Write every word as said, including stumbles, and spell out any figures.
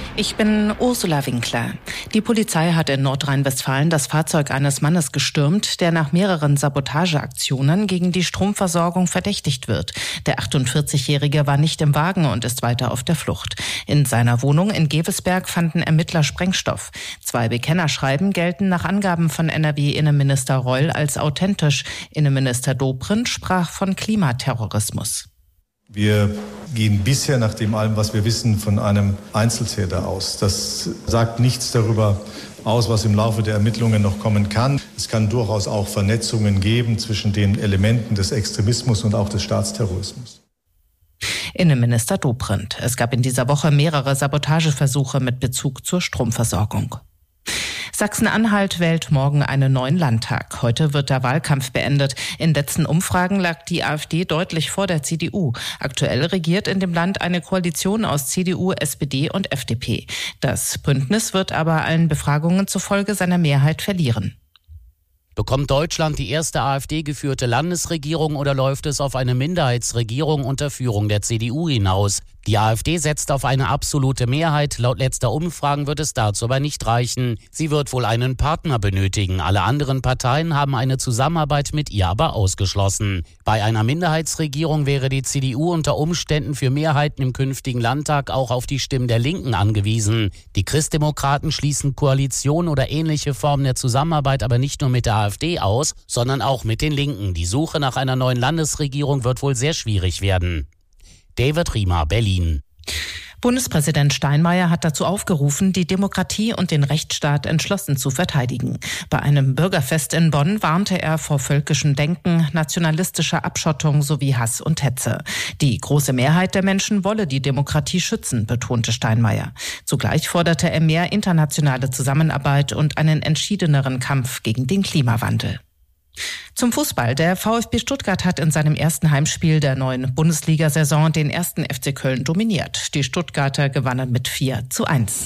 Ich bin Ursula Winkler. Die Polizei hat in Nordrhein-Westfalen das Fahrzeug eines Mannes gestürmt, der nach mehreren Sabotageaktionen gegen die Stromversorgung verdächtigt wird. Der achtundvierzigjährige war nicht im Wagen und ist weiter auf der Flucht. In seiner Wohnung in Gevesberg fanden Ermittler Sprengstoff. Zwei Bekennerschreiben gelten nach Angaben von N R W-Innenminister Reul als authentisch. Innenminister Dobrindt sprach von Klimaterrorismus. Wir gehen bisher nach dem allem, was wir wissen, von einem Einzeltäter aus. Das sagt nichts darüber aus, was im Laufe der Ermittlungen noch kommen kann. Es kann durchaus auch Vernetzungen geben zwischen den Elementen des Extremismus und auch des Staatsterrorismus. Innenminister Dobrindt. Es gab in dieser Woche mehrere Sabotageversuche mit Bezug zur Stromversorgung. Sachsen-Anhalt wählt morgen einen neuen Landtag. Heute wird der Wahlkampf beendet. In letzten Umfragen lag die AfD deutlich vor der C D U. Aktuell regiert in dem Land eine Koalition aus C D U, S P D und F D P. Das Bündnis wird aber allen Befragungen zufolge seine Mehrheit verlieren. Bekommt Deutschland die erste AfD-geführte Landesregierung oder läuft es auf eine Minderheitsregierung unter Führung der C D U hinaus? Die AfD setzt auf eine absolute Mehrheit. Laut letzter Umfragen wird es dazu aber nicht reichen. Sie wird wohl einen Partner benötigen. Alle anderen Parteien haben eine Zusammenarbeit mit ihr aber ausgeschlossen. Bei einer Minderheitsregierung wäre die C D U unter Umständen für Mehrheiten im künftigen Landtag auch auf die Stimmen der Linken angewiesen. Die Christdemokraten schließen Koalition oder ähnliche Formen der Zusammenarbeit aber nicht nur mit der AfD aus, sondern auch mit den Linken. Die Suche nach einer neuen Landesregierung wird wohl sehr schwierig werden. David Riemer, Berlin. Bundespräsident Steinmeier hat dazu aufgerufen, die Demokratie und den Rechtsstaat entschlossen zu verteidigen. Bei einem Bürgerfest in Bonn warnte er vor völkischem Denken, nationalistischer Abschottung sowie Hass und Hetze. Die große Mehrheit der Menschen wolle die Demokratie schützen, betonte Steinmeier. Zugleich forderte er mehr internationale Zusammenarbeit und einen entschiedeneren Kampf gegen den Klimawandel. Zum Fußball. Der VfB Stuttgart hat in seinem ersten Heimspiel der neuen Bundesliga-Saison den ersten F C Köln dominiert. Die Stuttgarter gewannen mit vier zu eins.